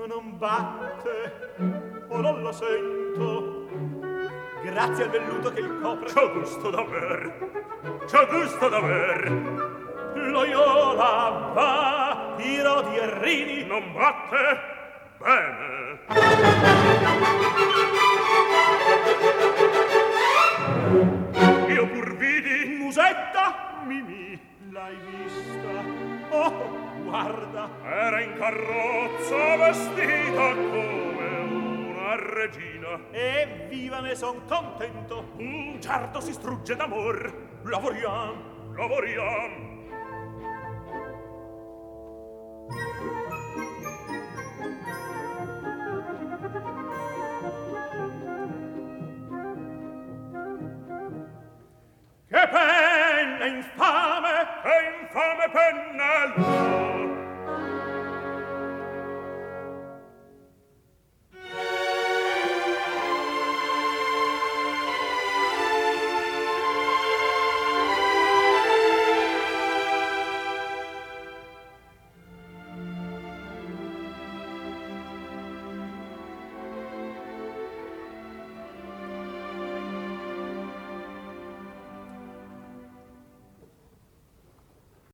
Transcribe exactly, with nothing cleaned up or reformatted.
non batte, o non lo sento, grazie al velluto che il copre. C'ho gusto d'aver, c'ho gusto d'aver. Loyola va, i rodi e rini. Non batte? Bene. Io pur vidi. Musetta, Mimì, l'hai vista? Oh, guarda. Era in carrozza vestita come una regina. E viva, ne son contento. Un certo si strugge d'amor. Lavoriam, lavoriam. Che penna infame, che infame pennello,